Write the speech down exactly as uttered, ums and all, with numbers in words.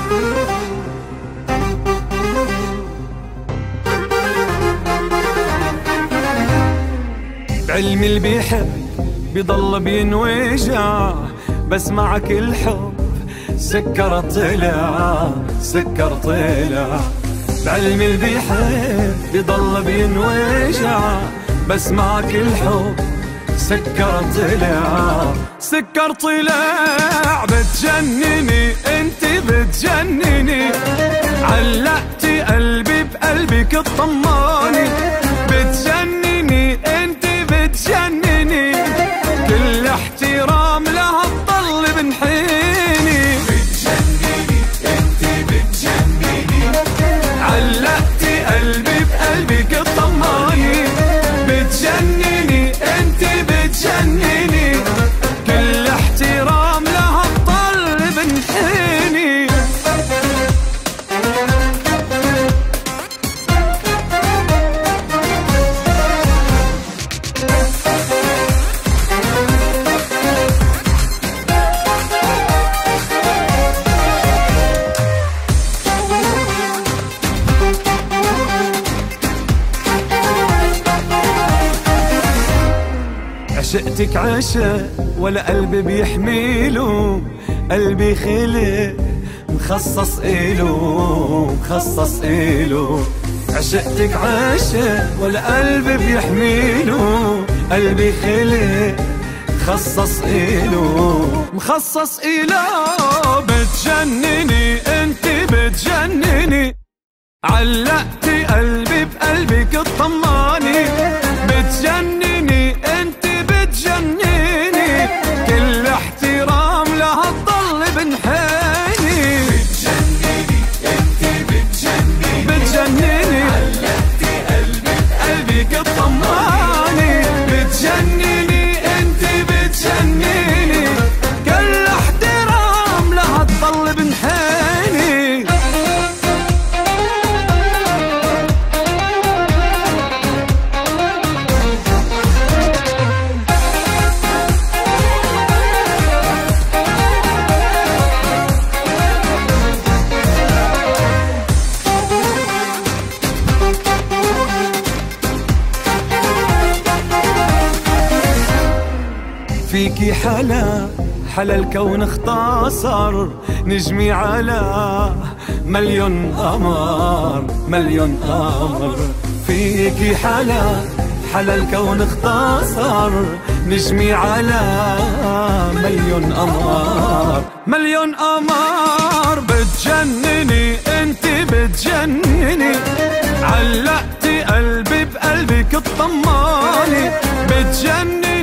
بعلمي اللي بيحب بيضل بينوجع، بس معك الحب سكر طلع سكر طلع. بعلمي اللي بيحب بيضل بينوجع، بس معك الحب سكر طلع سكر طلع. بتجنني انت بتجنني، علقتي قلبي بقلبك الطماني. بتجنني انت بتجنني، كل احترام لها تضل بنحيني. بتجنني انت بتجنني، علقتي قلبي بقلبك الطماني. بتجنني انت بتجنني، كل احترام لها تضل بنحيني. عشقتك عشق ولا قلبي بيحميله، قلبي خلق مخصص إله مخصص إله. عشقتك عشق ولا قلبي بيحميله، قلبي خلق مخصص إله مخصص إله. بتجنني انت بتجنني، علقتي قلبي بقلبك الطماني. بتجنني انت بتجنني، كل احترام لها تضل بنحيني. بتجنني انت بتجنني بتجنني، علقتي قلبي قلبك الطماني. بتجنني انت بتجنني، كل احترام لها تضل بنحيني. فيكي حلا حلا الكون اختصر، نجمي على مليون قمر مليون قمر. فيكي حلا حلا الكون اختصر، نجمي على مليون قمر مليون قمر. بتجنني انت بتجنني، علقتي قلبي بقلبك الطماني. بتجنني